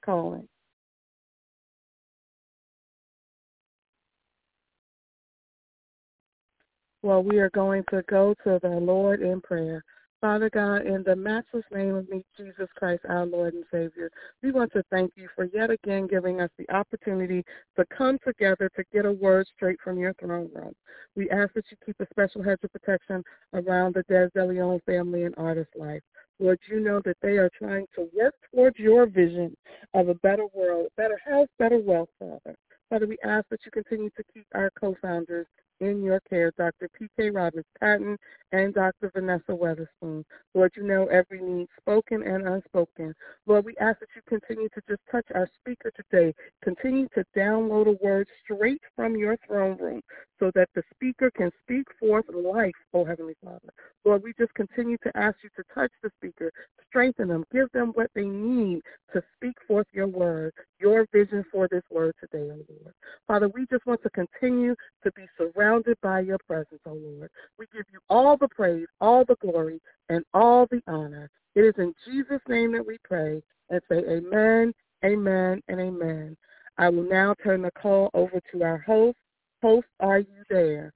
calling. Well, we are going to go to the Lord in prayer. Father God, in the matchless name of Jesus Christ, our Lord and Savior, we want to thank you for yet again giving us the opportunity to come together to get a word straight from your throne room. We ask that you keep a special hedge of protection around the Des DeLeon family and artist life. Lord, you know that they are trying to work towards your vision of a better world, better health, better wealth, Father. Father, we ask that you continue to keep our co-founders in your care, Dr. P.K. Roberts-Patton and Dr. Vanessa Weatherspoon. Lord, you know every need, spoken and unspoken. Lord, we ask that you continue to just touch our speaker today. Continue to download a word straight from your throne room so that the speaker can speak forth life, oh Heavenly Father. Lord, we just continue to ask you to touch the speaker, strengthen them, give them what they need to speak forth your word, your vision for this word today, oh Lord. Father, we just want to continue to be surrounded by your presence, oh Lord. We give you all the praise, all the glory, and all the honor. It is in Jesus' name that we pray and say amen, amen, and amen. I will now turn the call over to our host. Host, are you there?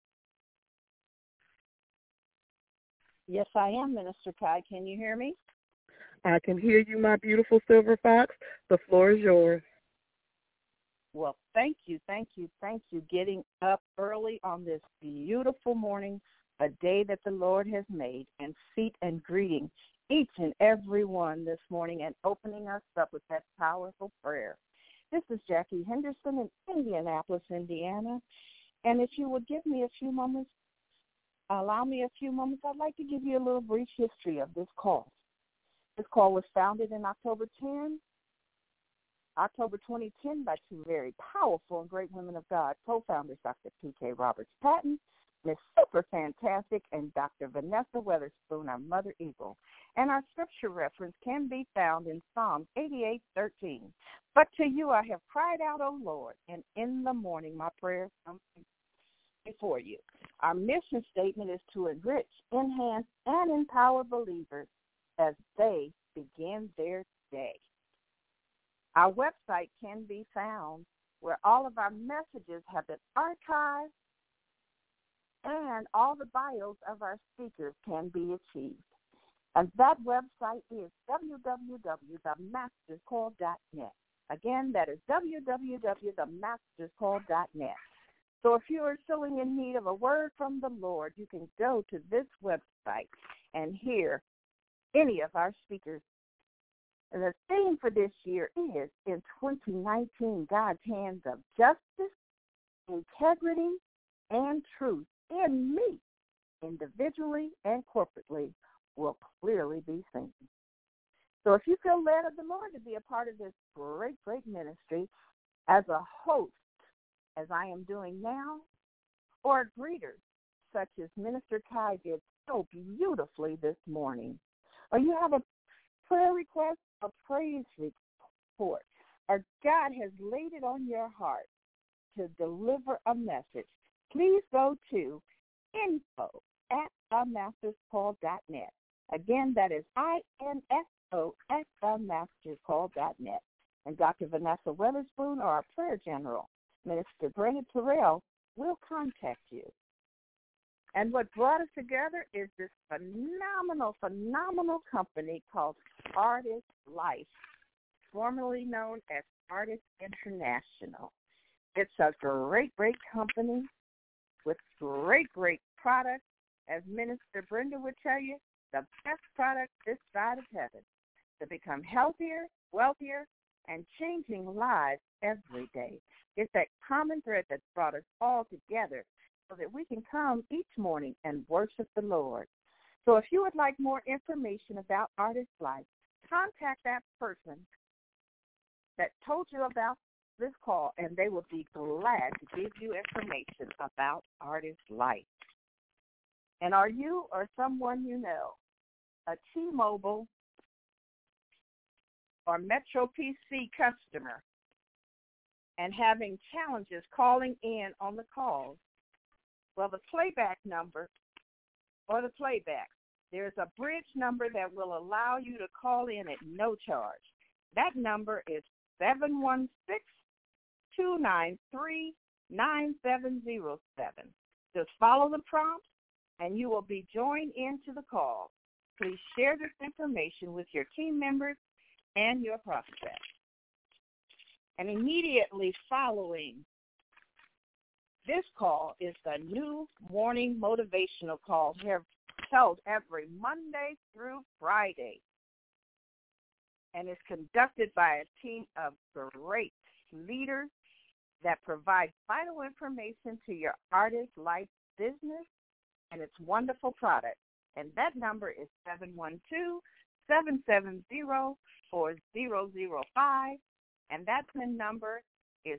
Yes, I am, Minister Kai. Can you hear me? I can hear you, my beautiful silver fox. The floor is yours. Well, thank you. Getting up early on this beautiful morning, a day that the Lord has made, and feet and greeting each and every one this morning and opening us up with that powerful prayer. This is Jackie Henderson in Indianapolis, Indiana. And if you would give me a few moments, allow me a few moments, I'd like to give you a little brief history of this call. This call was founded in October 2010 by two very powerful and great women of God, co-founders Dr. P.K. Roberts-Patton, Miss Super Fantastic, and Dr. Vanessa Weatherspoon, our Mother Eagle. And our scripture reference can be found in Psalm 88:13. But to you I have cried out, O Lord, and in the morning my prayer comes before you. Our mission statement is to enrich, enhance, and empower believers as they begin their day. Our website can be found where all of our messages have been archived and all the bios of our speakers can be achieved. And that website is www.themasterscall.net. Again, that is www.themasterscall.net. So if you are feeling in need of a word from the Lord, you can go to this website and hear any of our speakers. And the theme for this year is, in 2019, God's hands of justice, integrity, and truth in me, individually and corporately, will clearly be seen. So if you feel led of the Lord to be a part of this great, great ministry as a host, as I am doing now, or a greeter, such as Minister Kai did so beautifully this morning, or you have a prayer request, a praise report, or God has laid it on your heart to deliver a message, please go to info@themasterscall.net. Again, that is info@themasterscall.net. And Dr. Vanessa Weatherspoon, or our prayer general, Minister Brenda Terrell, will contact you. And what brought us together is this phenomenal company called Artist Life, formerly known as Artist International. It's a great, great company with great, great products. As Minister Brenda would tell you, the best product this side of heaven to become healthier, wealthier, and changing lives every day. It's that common thread that's brought us all together so that we can come each morning and worship the Lord. So if you would like more information about Artist Life, contact that person that told you about this call, and they will be glad to give you information about Artist Life. And are you or someone you know a T-Mobile or Metro PC customer and having challenges calling in on the calls? Well, the playback number or the playback, there's a bridge number that will allow you to call in at no charge. That number is 716-293-9707. Just follow the prompts, and you will be joined into the call. Please share this information with your team members and your prospects. And immediately following this call is the new morning motivational call held every Monday through Friday, and is conducted by a team of great leaders that provide vital information to your artist life business and its wonderful product. And that number is 712-770-4005, and that PIN number is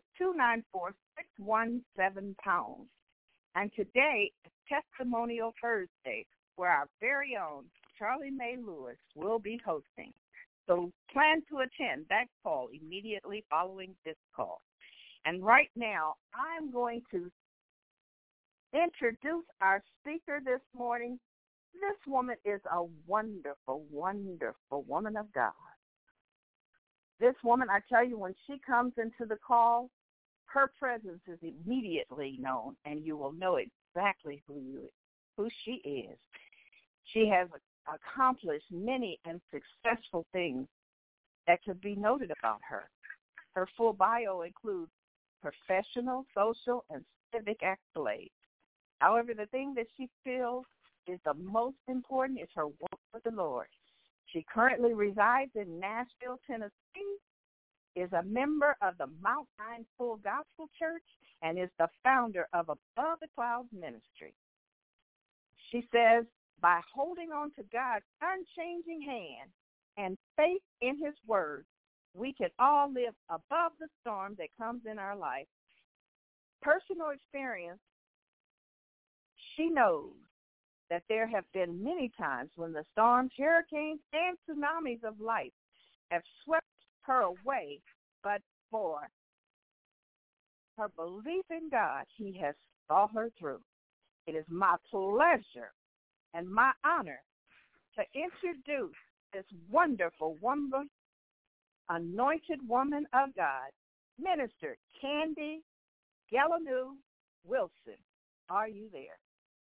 294-617#. And today is Testimonial Thursday, where our very own Charlie Mae Lewis will be hosting. So plan to attend that call immediately following this call. And right now, I'm going to introduce our speaker this morning. This woman is a wonderful, wonderful woman of God. This woman, I tell you, when she comes into the call, her presence is immediately known, and you will know exactly who she is. She has accomplished many and successful things that could be noted about her. Her full bio includes professional, social, and civic accolades. However, the thing that she feels is the most important is her work with the Lord. She currently resides in Nashville, Tennessee, is a member of the Mount Zion Full Gospel Church, and is the founder of Above the Clouds Ministry. She says, by holding on to God's unchanging hand and faith in his word, we can all live above the storm that comes in our life. Personal experience, she knows that there have been many times when the storms, hurricanes, and tsunamis of life have swept her away, but for her belief in God, he has saw her through. It is my pleasure and my honor to introduce this wonderful woman, anointed woman of God, Minister Candy Galanou Wilson. Are you there?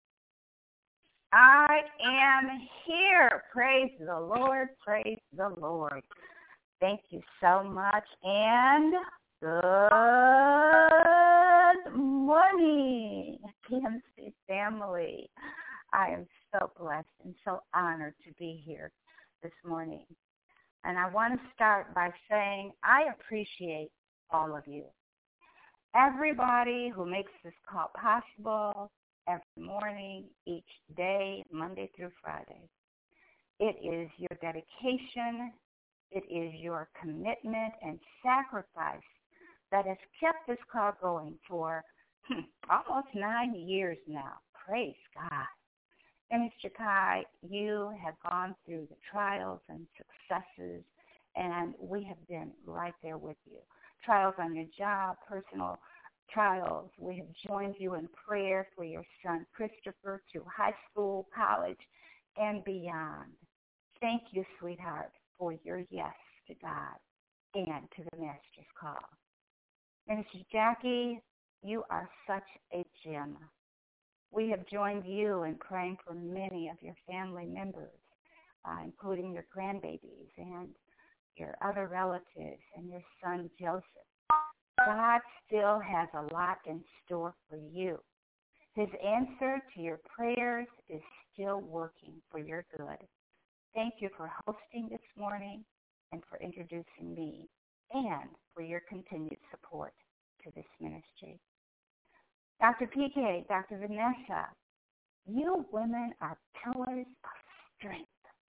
I am here. Praise the Lord. Praise the Lord. Thank you so much, and good morning, PMC family. I am so blessed and so honored to be here this morning. And I want to start by saying I appreciate all of you. Everybody who makes this call possible every morning, each day, Monday through Friday. It is your dedication, it is your commitment and sacrifice that has kept this call going for almost 9 years now. Praise God. And Mr. Kai, you have gone through the trials and successes, and we have been right there with you. Trials on your job, personal trials. We have joined you in prayer for your son Christopher through high school, college, and beyond. Thank you, sweetheart, for your yes to God and to the Master's call. Minister Jackie, you are such a gem. We have joined you in praying for many of your family members, including your grandbabies and your other relatives and your son Joseph. God still has a lot in store for you. His answer to your prayers is still working for your good. Thank you for hosting this morning and for introducing me and for your continued support to this ministry. Dr. PK, Dr. Vanessa, you women are pillars of strength.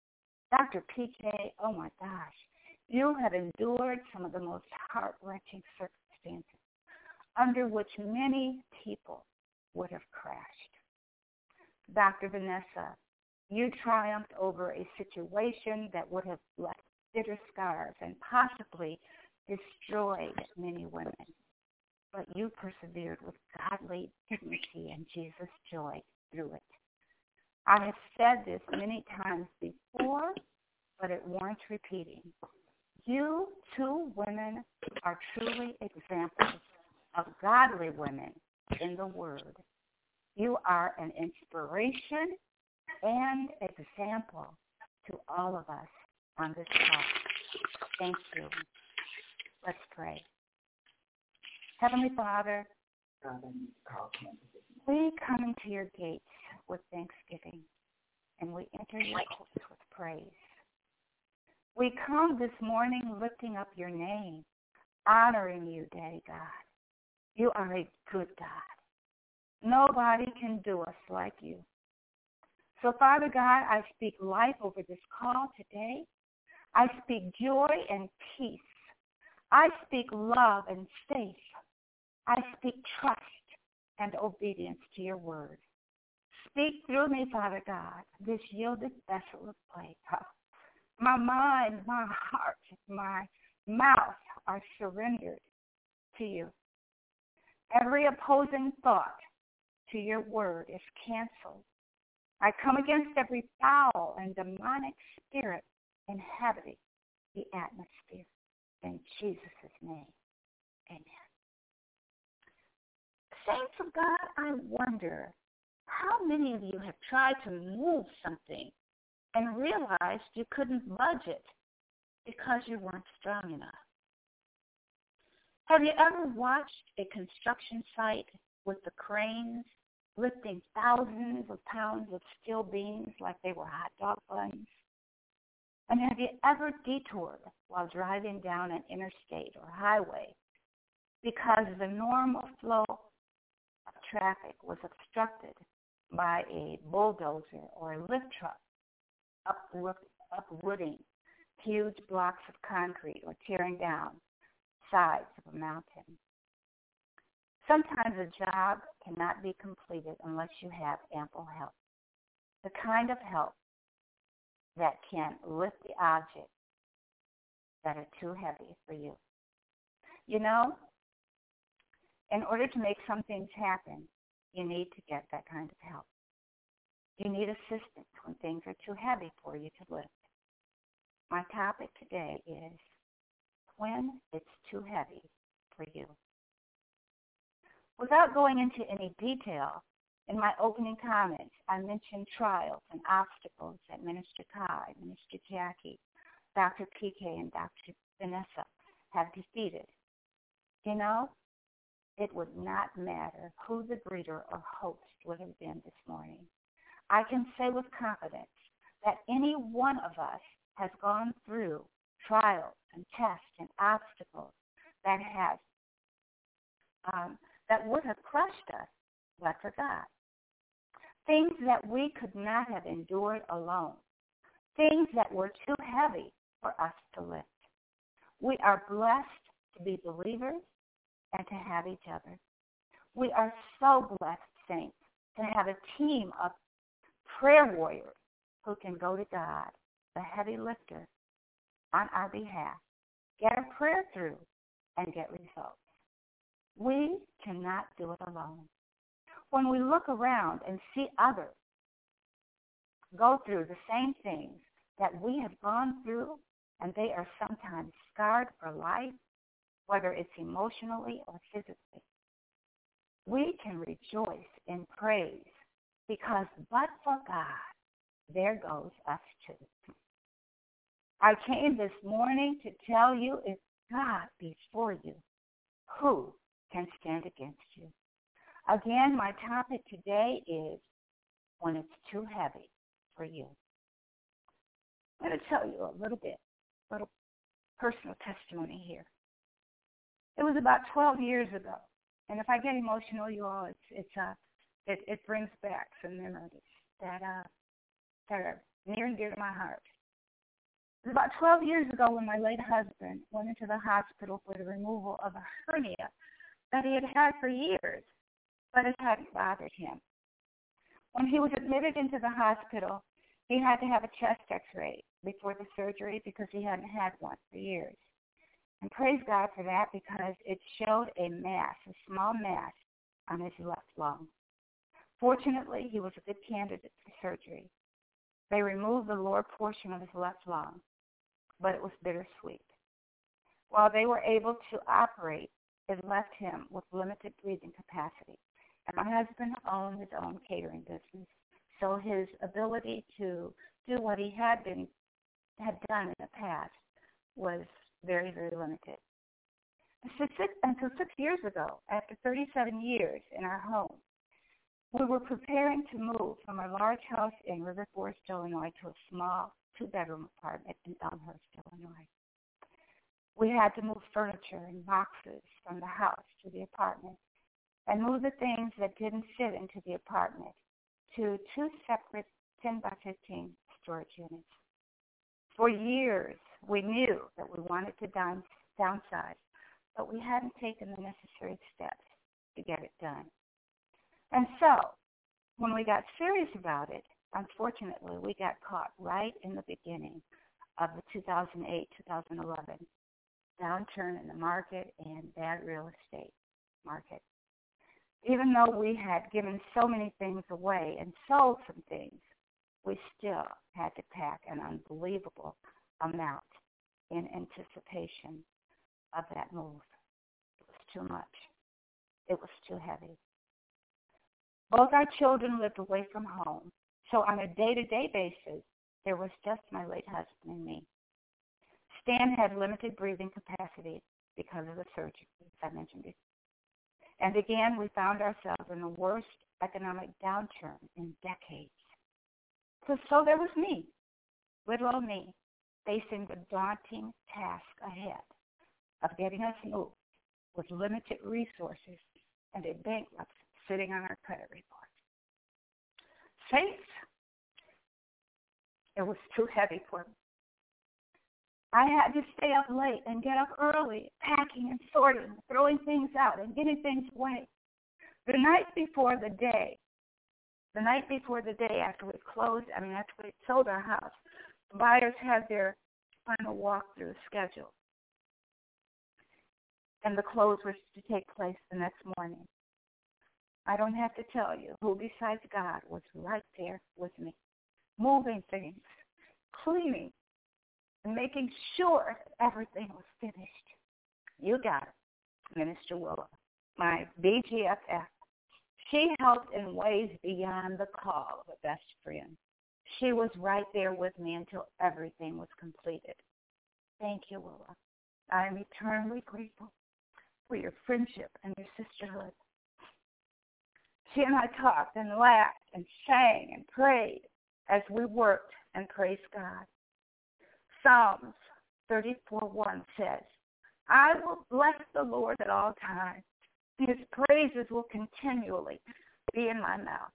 Dr. PK, oh my gosh, you have endured some of the most heart-wrenching circumstances under which many people would have crashed. Dr. Vanessa, you triumphed over a situation that would have left bitter scars and possibly destroyed many women. But you persevered with godly dignity and Jesus' joy through it. I have said this many times before, but it warrants repeating. You two women are truly examples of godly women in the Word. You are an inspiration and example to all of us on this call. Thank you. Let's pray. Heavenly Father, we come into your gates with thanksgiving, and we enter your courts with praise. We come this morning lifting up your name, honoring you, Daddy God. You are a good God. Nobody can do us like you. So, Father God, I speak life over this call today. I speak joy and peace. I speak love and faith. I speak trust and obedience to your word. Speak through me, Father God, this yielded vessel of clay. My mind, my heart, my mouth are surrendered to you. Every opposing thought to your word is canceled. I come against every foul and demonic spirit inhabiting the atmosphere. In Jesus' name, amen. Saints of God, I wonder how many of you have tried to move something and realized you couldn't budge it because you weren't strong enough. Have you ever watched a construction site with the cranes lifting thousands of pounds of steel beams like they were hot dog buns? And have you ever detoured while driving down an interstate or highway because the normal flow of traffic was obstructed by a bulldozer or a lift truck uprooting huge blocks of concrete or tearing down sides of a mountain? Sometimes a job cannot be completed unless you have ample help, the kind of help that can lift the objects that are too heavy for you. You know, in order to make some things happen, you need to get that kind of help. You need assistance when things are too heavy for you to lift. My topic today is when it's too heavy for you. Without going into any detail, in my opening comments, I mentioned trials and obstacles that Minister Kai, Minister Jackie, Dr. PK, and Dr. Vanessa have defeated. You know, it would not matter who the greeter or host would have been this morning. I can say with confidence that any one of us has gone through trials and tests and obstacles that would have crushed us but for God. Things that we could not have endured alone. Things that were too heavy for us to lift. We are blessed to be believers and to have each other. We are so blessed, saints, to have a team of prayer warriors who can go to God, the heavy lifter, on our behalf, get a prayer through, and get results. We cannot do it alone. When we look around and see others go through the same things that we have gone through, and they are sometimes scarred for life, whether it's emotionally or physically, we can rejoice in praise because but for God, there goes us too. I came this morning to tell you, if God be for you, who can stand against you? Again, my topic today is when it's too heavy for you. I'm going to tell you a little personal testimony here. It was about 12 years ago, and if I get emotional, you all, it brings back some memories that are near and dear to my heart. It was about 12 years ago when my late husband went into the hospital for the removal of a hernia that he had had for years, but it hadn't bothered him. When he was admitted into the hospital, he had to have a chest x-ray before the surgery because he hadn't had one for years. And praise God for that because it showed a mass, a small mass, on his left lung. Fortunately, he was a good candidate for surgery. They removed the lower portion of his left lung, but it was bittersweet While they were able to operate, it left him with limited breathing capacity. And my husband owned his own catering business, so his ability to do what he had done in the past was very, very limited. Until 6 years ago, after 37 years in our home, we were preparing to move from a large house in River Forest, Illinois, to a small 2-bedroom apartment in Elmhurst, Illinois. We had to move furniture and boxes from the house to the apartment and move the things that didn't fit into the apartment to 2 separate 10 by 15 storage units. For years, we knew that we wanted to downsize, but we hadn't taken the necessary steps to get it done. And so, when we got serious about it, unfortunately, we got caught right in the beginning of the 2008-2011 downturn in the market and bad real estate market. Even though we had given so many things away and sold some things, we still had to pack an unbelievable amount in anticipation of that move. It was too much. It was too heavy. Both our children lived away from home, so on a day-to-day basis, there was just my late husband and me. Stan had limited breathing capacity because of the surgery, as I mentioned before. And again, we found ourselves in the worst economic downturn in decades. So there was me, little old me, facing the daunting task ahead of getting us moved with limited resources and a bankruptcy sitting on our credit report. Saints, it was too heavy for me. I had to stay up late and get up early, packing and sorting, throwing things out and getting things away. The night before the day after we sold our house, the buyers had their final walkthrough scheduled. And the close was to take place the next morning. I don't have to tell you who besides God was right there with me, moving things, cleaning, and making sure everything was finished. You got it, Minister Willa, my BGFF. She helped in ways beyond the call of a best friend. She was right there with me until everything was completed. Thank you, Willa. I am eternally grateful for your friendship and your sisterhood. She and I talked and laughed and sang and prayed as we worked and praised God. Psalms 34:1 says, I will bless the Lord at all times. His praises will continually be in my mouth.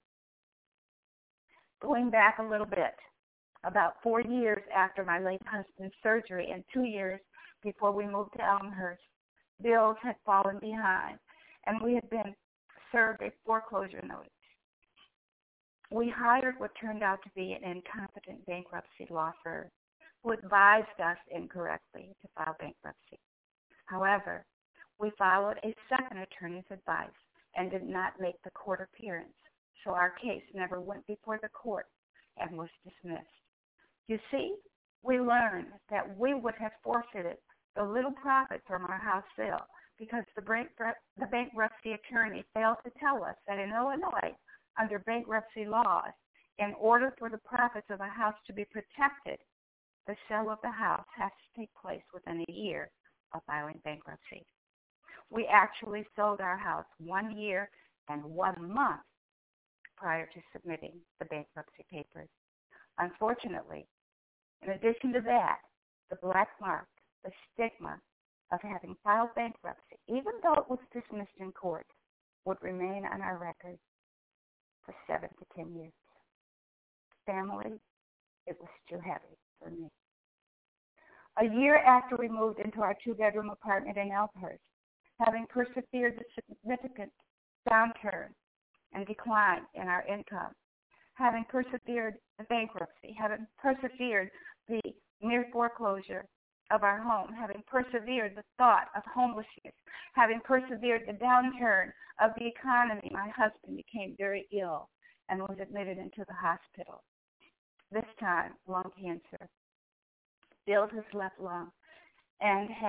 Going back a little bit, about 4 years after my late husband's surgery and 2 years before we moved to Elmhurst, bills had fallen behind, and we had been served a foreclosure notice. We hired what turned out to be an incompetent bankruptcy law firm who advised us incorrectly to file bankruptcy. However, we followed a second attorney's advice and did not make the court appearance, so our case never went before the court and was dismissed. You see, we learned that we would have forfeited the little profit from our house sale because the bankruptcy attorney failed to tell us that in Illinois, under bankruptcy laws, in order for the profits of a house to be protected, the sale of the house has to take place within a year of filing bankruptcy. We actually sold our house 1 year and 1 month prior to submitting the bankruptcy papers. Unfortunately, in addition to that, the black mark, the stigma of having filed bankruptcy, even though it was dismissed in court, would remain on our record for 7 to 10 years. Family, it was too heavy for me. A year after we moved into our 2-bedroom apartment in Elmhurst, having persevered the significant downturn and decline in our income, having persevered the bankruptcy, having persevered the near foreclosure of our home, having persevered the thought of homelessness, having persevered the downturn of the economy, my husband became very ill and was admitted into the hospital. This time, lung cancer filled his left lung and had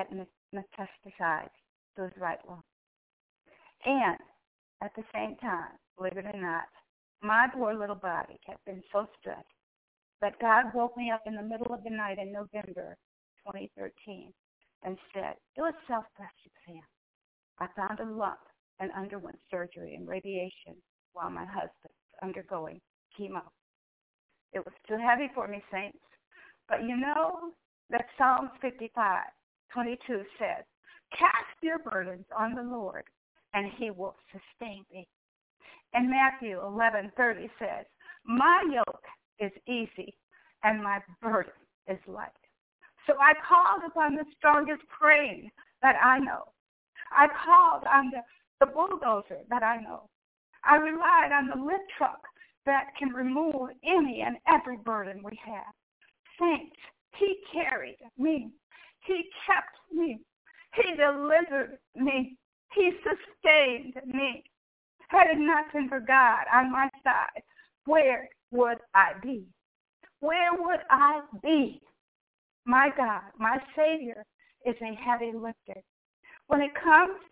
metastasize those right lungs. And at the same time, believe it or not, my poor little body had been so stressed that God woke me up in the middle of the night in November 2013 and said, do a self-breast exam. I found a lump and underwent surgery and radiation while my husband was undergoing chemo. It was too heavy for me, saints. But you know that Psalms 55:22 says, cast your burdens on the Lord, and he will sustain thee. And Matthew 11:30 says, my yoke is easy, and my burden is light. So I called upon the strongest crane that I know. I called on the bulldozer that I know. I relied on the lift truck that can remove any and every burden we have. Saints, he carried me. He kept me. He delivered me. He sustained me. Had it not been for God on my side, where would I be? Where would I be? My God, my Savior, is a heavy lifter. When it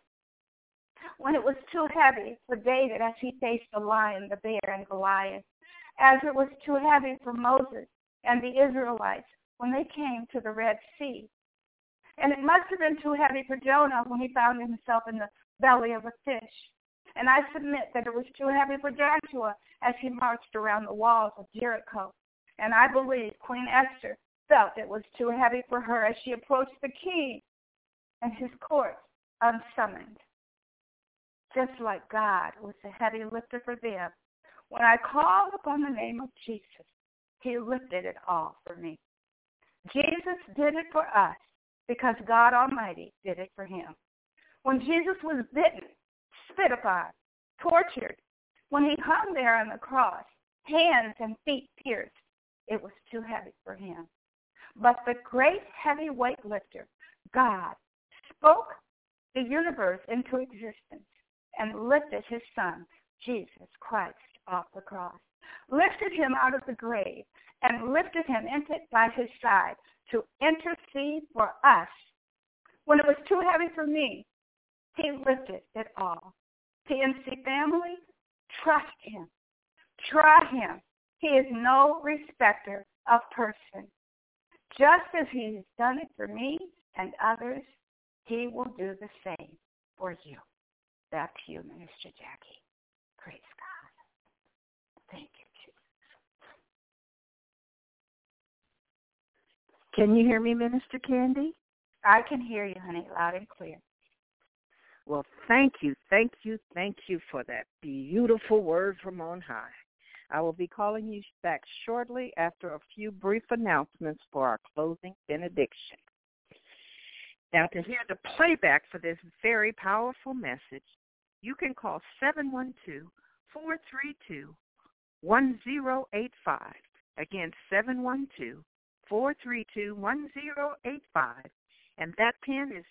was too heavy for David as he faced the lion, the bear, and Goliath, as it was too heavy for Moses and the Israelites when they came to the Red Sea. And it must have been too heavy for Jonah when he found himself in the belly of a fish. And I submit that it was too heavy for Joshua as he marched around the walls of Jericho. And I believe Queen Esther felt it was too heavy for her as she approached the king and his court unsummoned. Just like God was a heavy lifter for them, when I called upon the name of Jesus, he lifted it all for me. Jesus did it for us because God Almighty did it for him. When Jesus was bitten, spit upon, tortured, when he hung there on the cross, hands and feet pierced, it was too heavy for him. But the great heavy weightlifter, God, spoke the universe into existence and lifted his son, Jesus Christ, off the cross, lifted him out of the grave, and lifted him into by his side to intercede for us. When it was too heavy for me, he lifted it all. PNC family, trust him. Try him. He is no respecter of person. Just as he has done it for me and others, he will do the same for you. Back to you, Minister Jackie. Praise God. Thank you, Jesus. Can you hear me, Minister Candy? I can hear you, honey, loud and clear. Well, thank you for that beautiful word from on high. I will be calling you back shortly after a few brief announcements for our closing benediction. Now, to hear the playback for this very powerful message, you can call 712-432-1085. Again, 712-432-1085. And that pin is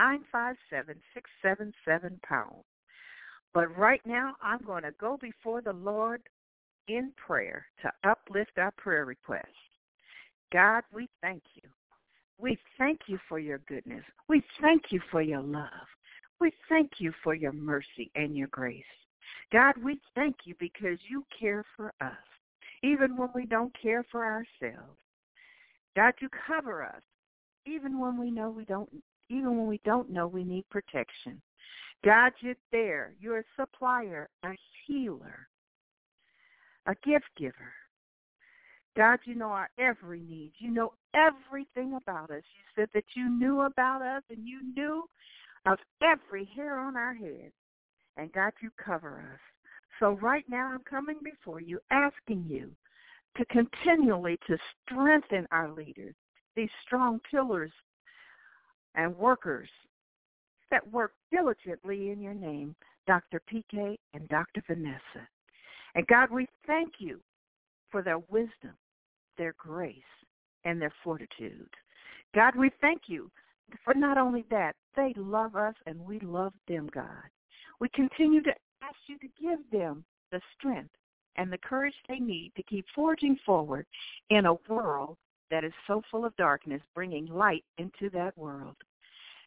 957-677-pound. But right now, I'm going to go before the Lord in prayer to uplift our prayer requests. God, we thank you. We thank you for your goodness. We thank you for your love. We thank you for your mercy and your grace. God, we thank you because you care for us, even when we don't care for ourselves. God, you cover us, even when we know we don't know we need protection. God, you're there. You're a supplier, a healer, a gift giver. God, you know our every need. You know everything about us. You said that you knew about us and you knew of every hair on our head. And God, you cover us. So right now I'm coming before you, asking you to continually to strengthen our leaders, these strong pillars and workers that work diligently in your name, Dr. PK and Dr. Vanessa. And God, we thank you for their wisdom, their grace, and their fortitude. God, we thank you for not only that, they love us and we love them, God. We continue to ask you to give them the strength and the courage they need to keep forging forward in a world that is so full of darkness, bringing light into that world.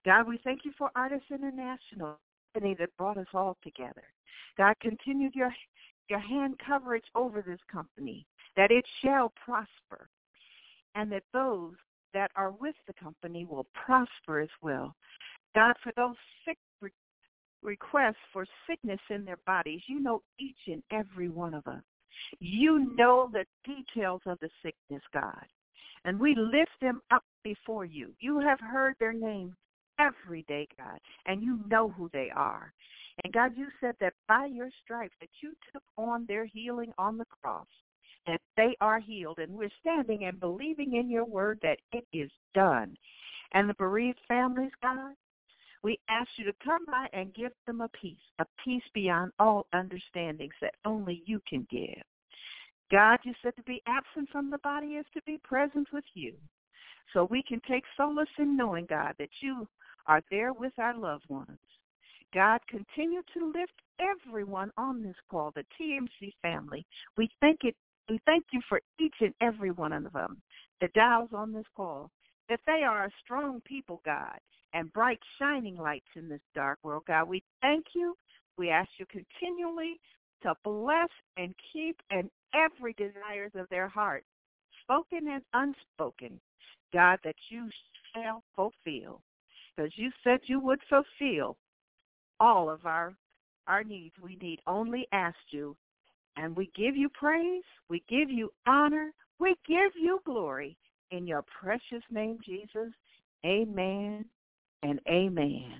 God, we thank you for Artists International, the company that brought us all together. God, continue your hand coverage over this company, that it shall prosper, and that those that are with the company will prosper as well. God, for those sick requests for sickness in their bodies, you know each and every one of us. You know the details of the sickness, God, and we lift them up before you. You have heard their names every day, God, and you know who they are. And God, you said that by your stripes that you took on their healing on the cross, that they are healed, and we're standing and believing in your word that it is done. And the bereaved families, God, we ask you to come by and give them a peace beyond all understandings that only you can give. God, you said to be absent from the body is to be present with you. So we can take solace in knowing, God, that you are there with our loved ones. God, continue to lift everyone on this call, the TMC family. We thank you for each and every one of them that dials on this call, that they are a strong people, God, and bright shining lights in this dark world, God. We thank you. We ask you continually to bless and keep in every desires of their heart, spoken and unspoken, God, that you shall fulfill, because you said you would fulfill all of our needs. We need only ask you, and we give you praise, we give you honor, we give you glory. In your precious name, Jesus, amen and amen.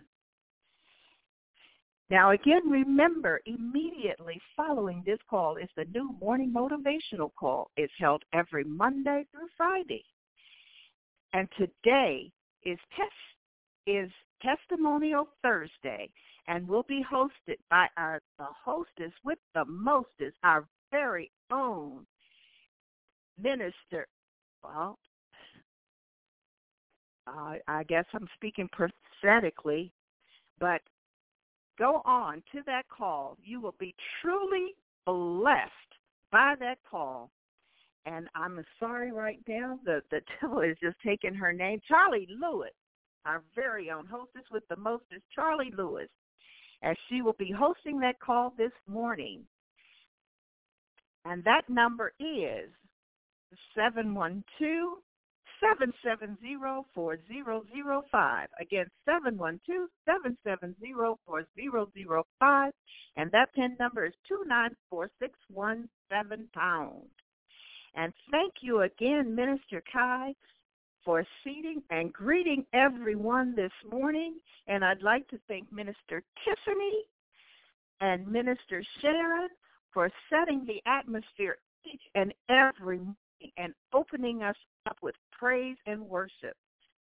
Now, again, remember, immediately following this call is the new morning motivational call. It's held every Monday through Friday. And today is Testimonial Thursday, and will be hosted by the hostess with the mostest, our very own minister. Well, I guess I'm speaking prophetically, but go on to that call. You will be truly blessed by that call. And I'm sorry right now, the devil is just taking her name. Charlie Lewis, our very own hostess with the mostest, Charlie Lewis, as she will be hosting that call this morning. And that number is 712-770-4005. Again, 712-770-4005. And that PIN number is 294-617#. And thank you again, Minister Kai, for seating and greeting everyone this morning. And I'd like to thank Minister Tiffany and Minister Sharon for setting the atmosphere each and every morning and opening us up with praise and worship.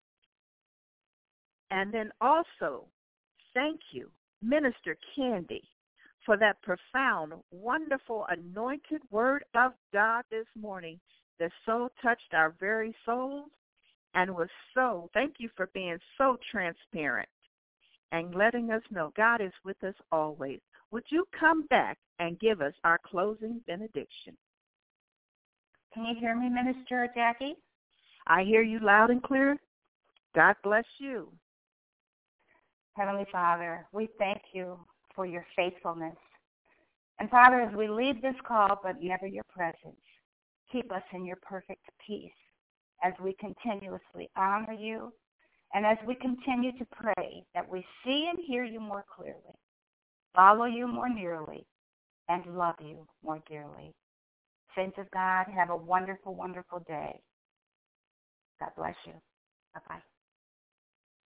And then also, thank you, Minister Candy, for that profound, wonderful, anointed word of God this morning that so touched our very souls and was so, thank you for being so transparent and letting us know God is with us always. Would you come back and give us our closing benediction? Can you hear me, Minister Jackie? I hear you loud and clear. God bless you. Heavenly Father, we thank you for your faithfulness. And Father, as we leave this call, but never your presence, keep us in your perfect peace as we continuously honor you and as we continue to pray that we see and hear you more clearly, follow you more nearly, and love you more dearly. Saints of God, have a wonderful, wonderful day. God bless you. Bye-bye.